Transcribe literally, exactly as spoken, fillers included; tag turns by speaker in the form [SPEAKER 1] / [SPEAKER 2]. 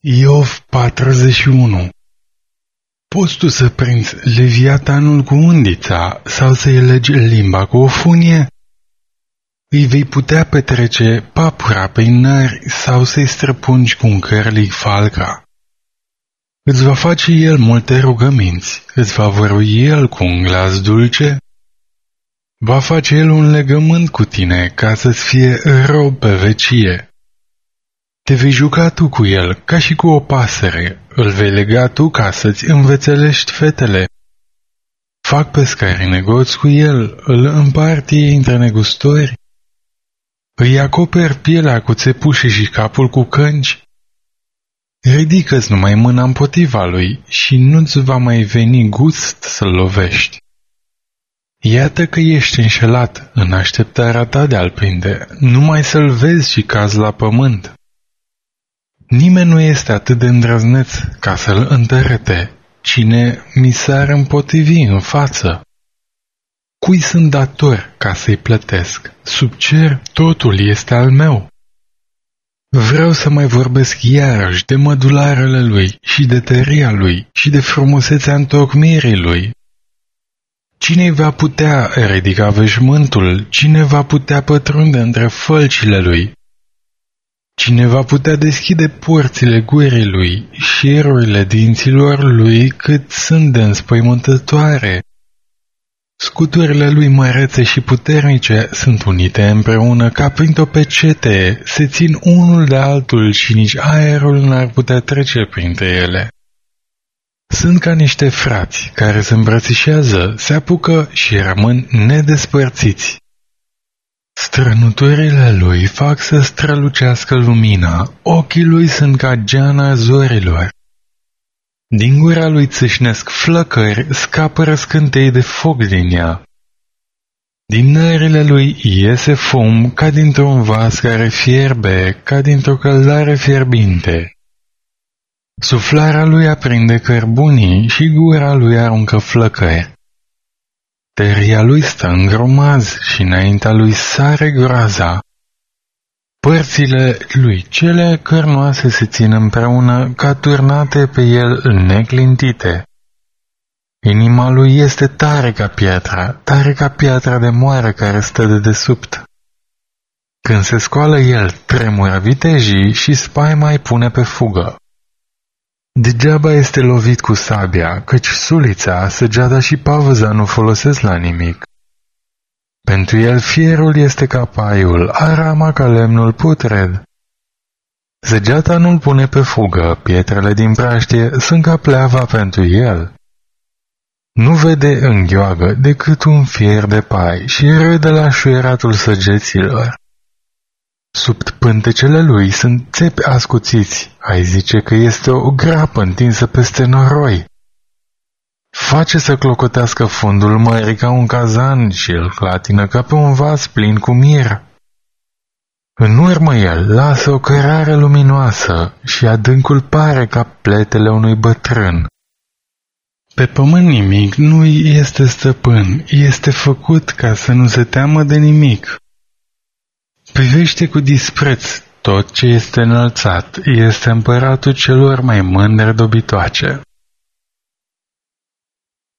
[SPEAKER 1] Iov patruzeci și unu. Poți tu să prinzi leviatanul cu undița sau să-i legi limba cu o funie? Îi vei putea petrece papura pe nări sau să-i străpungi cu un cărlic falca. Îți va face el multe rugăminți, îți va vorbi el cu un glas dulce, va face el un legământ cu tine ca să-ți fie rob pe vecie. Te vei juca tu cu el ca și cu o pasăre, îl vei lega tu ca să-ți învețelești fetele. Fac pescarii negoți cu el, îl împart ei între negustori, îi acoperi pielea cu țepușe și capul cu cânci. Ridică-ți numai mâna împotriva lui și nu-ți va mai veni gust să-l lovești. Iată că ești înșelat în așteptarea ta de a-l prinde, numai să-l vezi și cazi la pământ. Nimeni nu este atât de îndrăzneț ca să-l întărete, cine mi s-ar împotrivi în față. Cui sunt dator ca să-i plătesc? Sub cer totul este al meu. Vreau să mai vorbesc iarăși de mădularele lui și de tăria lui și de frumusețea întocmirii lui. Cine va putea ridica veșmântul? Cine va putea pătrunde între fălcile lui? Cine va putea deschide porțile gurii lui, șerurile dinților lui cât sunt de înspăimântătoare? Scuturile lui mărețe și puternice sunt unite împreună ca printr-o pecete, se țin unul de altul și nici aerul n-ar putea trece printre ele. Sunt ca niște frați care se îmbrățișează, se apucă și rămân nedespărțiți. Strănuturile lui fac să strălucească lumina, ochii lui sunt ca geana zorilor. Din gura lui țâșnesc flăcări, scapă răscântei de foc din ea. Din nările lui iese fum ca dintr-un vas care fierbe, ca dintr-o căldare fierbinte. Suflarea lui aprinde cărbunii și gura lui aruncă flăcări. Tăria lui stă în gromaz și înaintea lui sare groaza. Părțile lui cele cărnoase se țin împreună ca turnate pe el neclintite. Inima lui este tare ca piatra, tare ca piatra de moară care stă de desubt. Când se scoală el, tremură vitejii și spaima îi pune pe fugă. Degeaba este lovit cu sabia, căci sulița, săgeata și pavăza nu folosesc la nimic. Pentru el fierul este ca paiul, arama ca lemnul putred. Săgeata nu-l pune pe fugă, pietrele din praștie sunt ca pleava pentru el. Nu vede în gheoagă decât un fier de pai și râde la șuieratul săgeților. Sub pântecele lui sunt țepi ascuțiți, ai zice că este o grapă întinsă peste noroi. Face să clocotească fundul mării ca un cazan și îl clatină ca pe un vas plin cu mir. În urmă el lasă o cărare luminoasă și adâncul pare ca pletele unui bătrân. Pe pământ nimic nu este stăpân, este făcut ca să nu se teamă de nimic. Privește cu dispreț tot ce este înălțat, este împăratul celor mai mândre dobitoace.